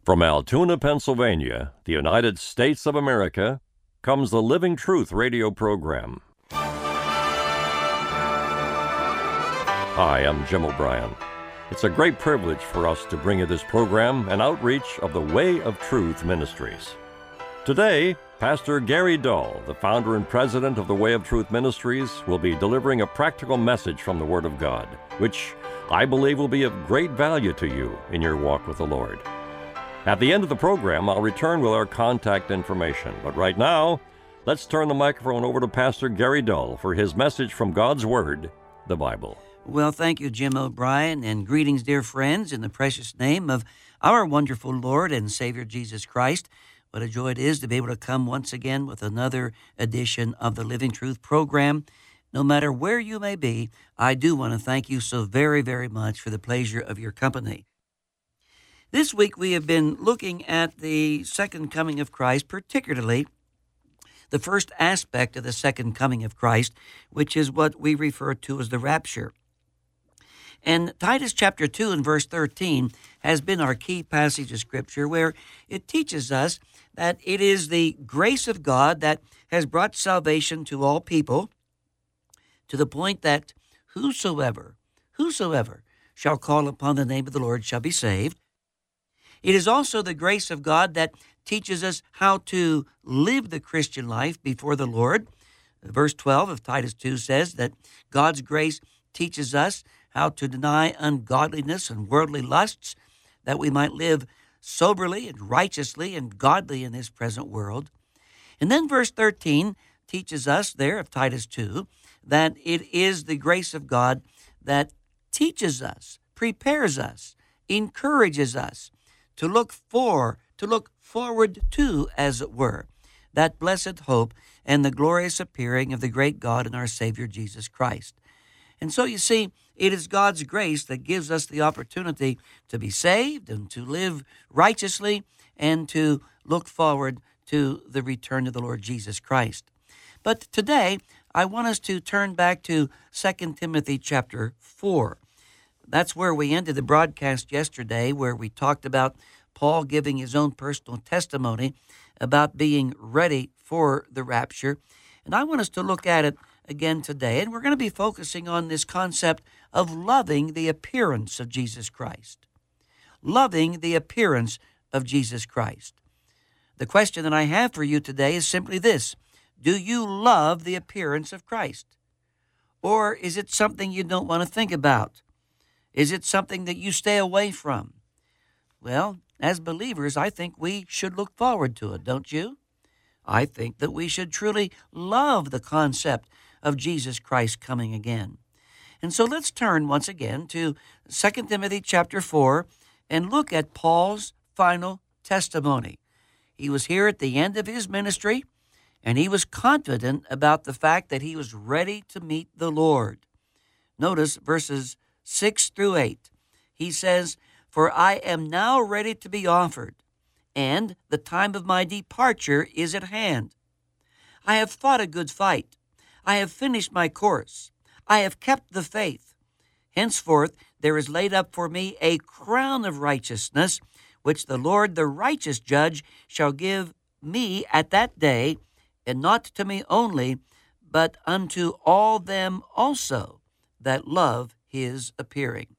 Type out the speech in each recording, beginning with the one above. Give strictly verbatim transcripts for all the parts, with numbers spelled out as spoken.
From Altoona, Pennsylvania, the United States of America, comes the Living Truth radio program. Hi, I'm Jim O'Brien. It's a great privilege for us to bring you this program, an outreach of the Way of Truth Ministries. Today, Pastor Gary Dull, the founder and president of the Way of Truth Ministries, will be delivering a practical message from the Word of God, which I believe will be of great value to you in your walk with the Lord. At the end of the program, I'll return with our contact information. But right now, let's turn the microphone over to Pastor Gary Dull for his message from God's Word, the Bible. Well, thank you, Jim O'Brien, and greetings, dear friends, in the precious name of our wonderful Lord and Savior Jesus Christ. What a joy it is to be able to come once again with another edition of the Living Truth program. No matter where you may be, I do want to thank you so very, very much for the pleasure of your company. This week we have been looking at the second coming of Christ, particularly the first aspect of the second coming of Christ, which is what we refer to as the rapture. And Titus chapter two and verse thirteen has been our key passage of Scripture, where it teaches us that it is the grace of God that has brought salvation to all people, to the point that whosoever, whosoever shall call upon the name of the Lord shall be saved. It is also the grace of God that teaches us how to live the Christian life before the Lord. Verse twelve of Titus two says that God's grace teaches us how to deny ungodliness and worldly lusts, that we might live soberly and righteously and godly in this present world. And then verse thirteen teaches us there of Titus two that it is the grace of God that teaches us, prepares us, encourages us to look for, to look forward to, as it were, that blessed hope and the glorious appearing of the great God and our Savior Jesus Christ. And so you see, it is God's grace that gives us the opportunity to be saved and to live righteously and to look forward to the return of the Lord Jesus Christ. But today, I want us to turn back to Second Timothy chapter four. That's where we ended the broadcast yesterday, where we talked about Paul giving his own personal testimony about being ready for the rapture. And I want us to look at it again today, and we're going to be focusing on this concept of loving the appearance of Jesus Christ. Loving the appearance of Jesus Christ. The question that I have for you today is simply this: do you love the appearance of Christ? Or is it something you don't want to think about? Is it something that you stay away from? Well, as believers, I think we should look forward to it, don't you? I think that we should truly love the concept of Jesus Christ coming again. And so let's turn once again to Second Timothy chapter four and look at Paul's final testimony. He was here at the end of his ministry, and he was confident about the fact that he was ready to meet the Lord. Notice verses six through eight. He says, "For I am now ready to be offered, and the time of my departure is at hand. I have fought a good fight. I have finished my course. I have kept the faith. Henceforth there is laid up for me a crown of righteousness, which the Lord, the righteous judge, shall give me at that day, and not to me only, but unto all them also that love his appearing."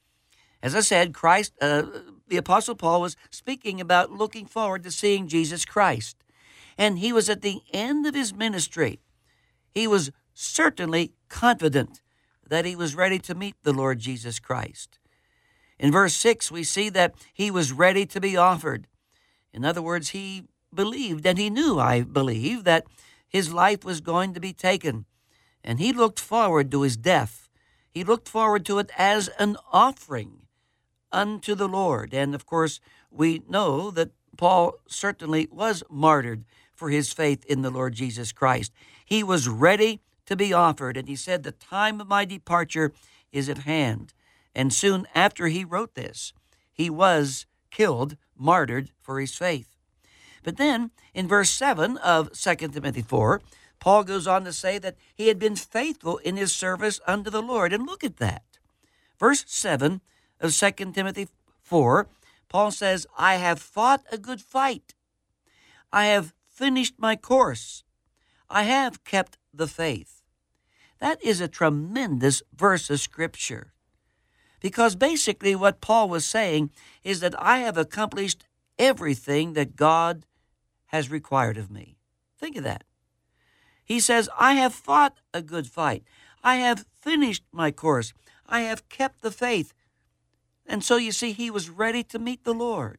As I said, Christ, uh, the Apostle Paul was speaking about looking forward to seeing Jesus Christ. And he was at the end of his ministry. He was certainly confident that he was ready to meet the Lord Jesus Christ. In verse six, we see that he was ready to be offered. In other words, he believed, and he knew, I believe, that his life was going to be taken. And he looked forward to his death. He looked forward to it as an offering unto the Lord. And of course, we know that Paul certainly was martyred for his faith in the Lord Jesus Christ. He was ready to be offered, and he said, "The time of my departure is at hand." And soon after he wrote this, he was killed, martyred for his faith. But then, in verse seven of Second Timothy four, Paul goes on to say that he had been faithful in his service unto the Lord. And look at that. Verse seven of Second Timothy four, Paul says, I have fought a good fight. I have finished my course. I have kept the faith. That is a tremendous verse of Scripture. Because basically what Paul was saying is that I have accomplished everything that God has required of me. Think of that. He says, I have fought a good fight. I have finished my course. I have kept the faith. And so you see, he was ready to meet the Lord.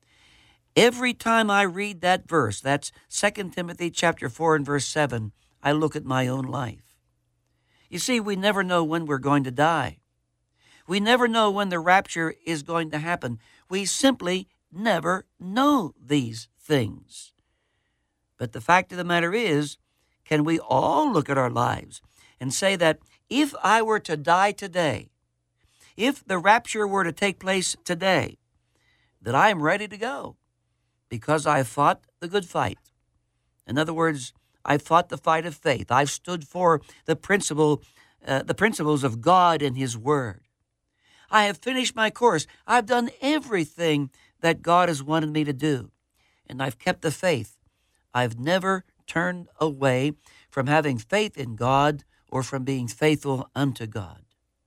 Every time I read that verse, that's Second Timothy chapter four and verse seven, I look at my own life. You see, we never know when we're going to die. We never know when the rapture is going to happen. We simply never know these things. But the fact of the matter is, can we all look at our lives and say that if I were to die today, if the rapture were to take place today, that I am ready to go because I fought the good fight. In other words, I fought the fight of faith. I've stood for the principle, uh, the principles of God and His Word. I have finished my course. I've done everything that God has wanted me to do, and I've kept the faith. I've never turned away from having faith in God or from being faithful unto God.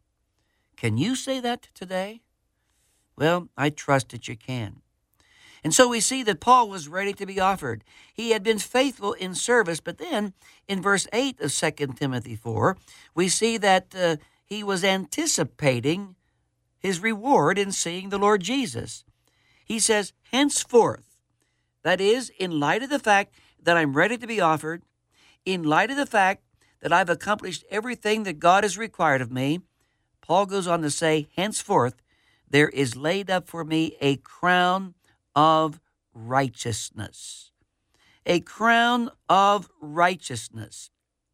Can you say that today? Well, I trust that you can. And so we see that Paul was ready to be offered. He had been faithful in service, but then in verse eight of Second Timothy four, we see that uh, he was anticipating his reward in seeing the Lord Jesus. He says, henceforth, that is, in light of the fact that I'm ready to be offered, in light of the fact that I've accomplished everything that God has required of me, Paul goes on to say, henceforth, there is laid up for me a crown of righteousness. A crown of righteousness.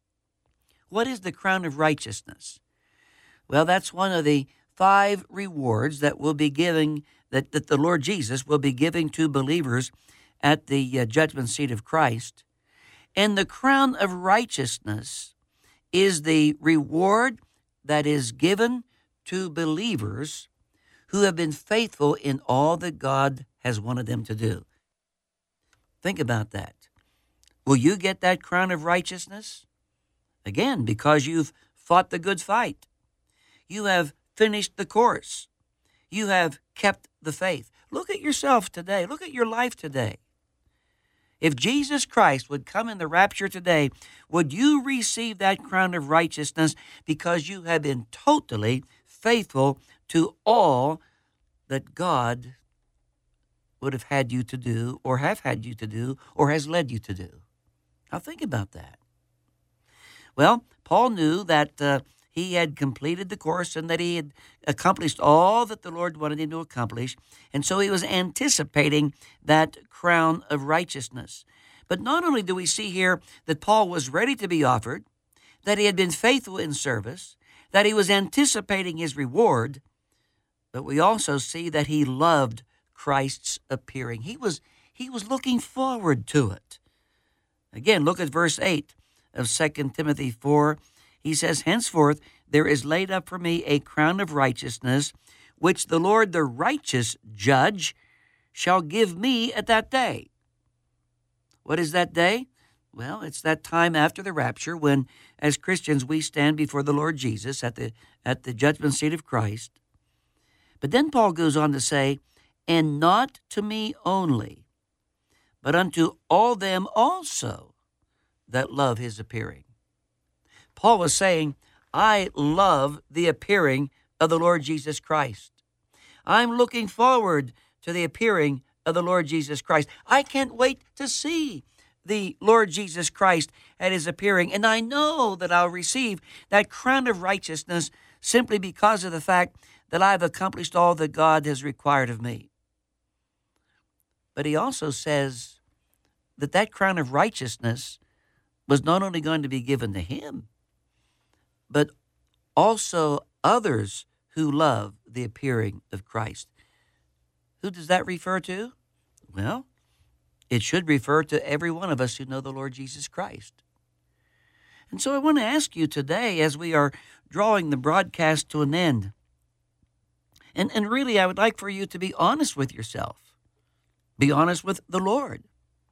What is the crown of righteousness? Well, that's one of the five rewards that will be giving, that, that the Lord Jesus will be giving to believers at the uh, judgment seat of Christ. And the crown of righteousness is the reward that is given to believers who have been faithful in all that God has wanted them to do. Think about that. Will you get that crown of righteousness? Again, because you've fought the good fight. You have finished the course. You have kept the faith. Look at yourself today. Look at your life today. If Jesus Christ would come in the rapture today, would you receive that crown of righteousness because you have been totally faithful to all that God would have had you to do, or have had you to do, or has led you to do? Now think about that. Well, Paul knew that uh, he had completed the course and that he had accomplished all that the Lord wanted him to accomplish, and so he was anticipating that crown of righteousness. But not only do we see here that Paul was ready to be offered, that he had been faithful in service, that he was anticipating his reward, but we also see that he loved Christ's appearing. He was, he was looking forward to it. Again, look at verse eight of Second Timothy four. He says, henceforth there is laid up for me a crown of righteousness, which the Lord, the righteous judge, shall give me at that day. What is that day? Well, it's that time after the rapture when, as Christians, we stand before the Lord Jesus at the, at the judgment seat of Christ. But then Paul goes on to say, and not to me only, but unto all them also that love his appearing. Paul was saying, I love the appearing of the Lord Jesus Christ. I'm looking forward to the appearing of the Lord Jesus Christ. I can't wait to see the Lord Jesus Christ at his appearing, and I know that I'll receive that crown of righteousness simply because of the fact that I've accomplished all that God has required of me. But he also says that that crown of righteousness was not only going to be given to him, but also others who love the appearing of Christ. Who does that refer to? Well, it should refer to every one of us who know the Lord Jesus Christ. And so I want to ask you today, as we are drawing the broadcast to an end, And, and really, I would like for you to be honest with yourself. Be honest with the Lord.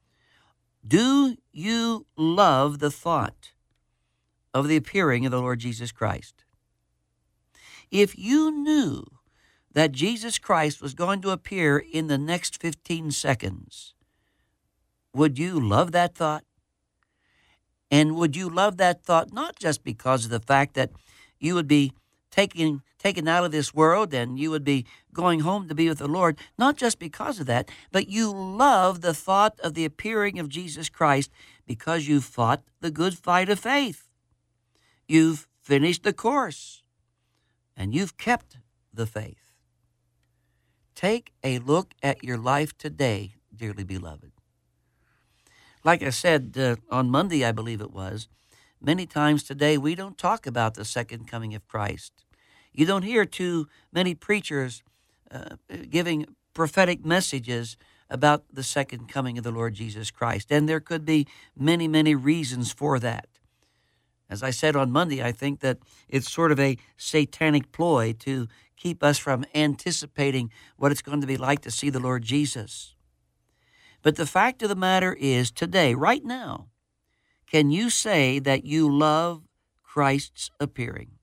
Do you love the thought of the appearing of the Lord Jesus Christ? If you knew that Jesus Christ was going to appear in the next fifteen seconds, would you love that thought? And would you love that thought not just because of the fact that you would be taken, taken out of this world and you would be going home to be with the Lord, not just because of that, but you love the thought of the appearing of Jesus Christ because you've fought the good fight of faith. You've finished the course, and you've kept the faith. Take a look at your life today, dearly beloved. Like I said uh, on Monday, I believe it was, many times today we don't talk about the second coming of Christ. You don't hear too many preachers uh, giving prophetic messages about the second coming of the Lord Jesus Christ, and there could be many, many reasons for that. As I said on Monday, I think that it's sort of a satanic ploy to keep us from anticipating what it's going to be like to see the Lord Jesus. But the fact of the matter is, today, right now, can you say that you love Christ's appearing?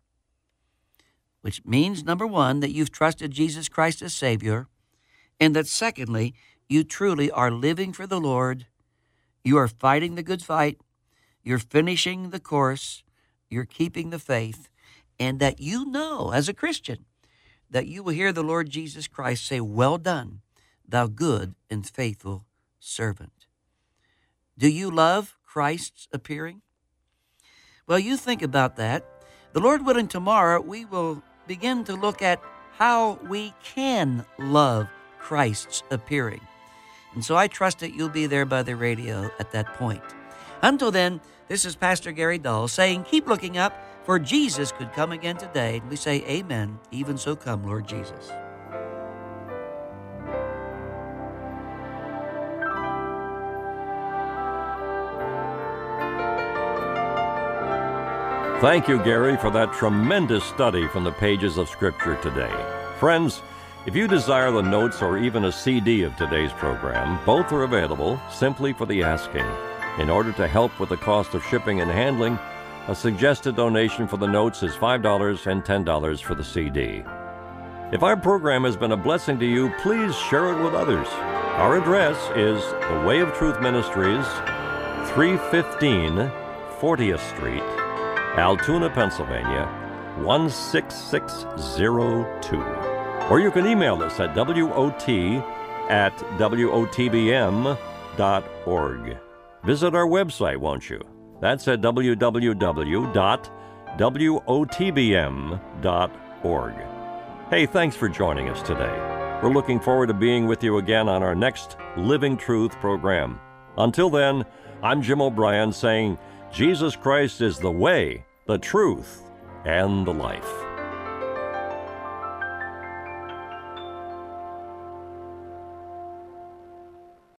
Which means, number one, that you've trusted Jesus Christ as Savior, and that secondly, you truly are living for the Lord, you are fighting the good fight, you're finishing the course, you're keeping the faith, and that you know, as a Christian, that you will hear the Lord Jesus Christ say, "Well done, thou good and faithful servant." Do you love Christ's appearing? Well, you think about that. The Lord willing, tomorrow we will begin to look at how we can love Christ's appearing. And so I trust that you'll be there by the radio at that point. Until then, this is Pastor Gary Dahl saying, keep looking up, for Jesus could come again today. And we say, amen. Even so come, Lord Jesus. Thank you, Gary, for that tremendous study from the pages of Scripture today. Friends, if you desire the notes or even a C D of today's program, both are available simply for the asking. In order to help with the cost of shipping and handling, a suggested donation for the notes is five dollars and ten dollars for the C D. If our program has been a blessing to you, please share it with others. Our address is The Way of Truth Ministries, three fifteen fortieth Street, Altoona, Pennsylvania, one six six zero two. Or you can email us at W O T at W O T B M dot org. Visit our website, won't you? That's at w w w dot w o t b m dot org. Hey, thanks for joining us today. We're looking forward to being with you again on our next Living Truth program. Until then, I'm Jim O'Brien saying, Jesus Christ is the way, the truth, and the life.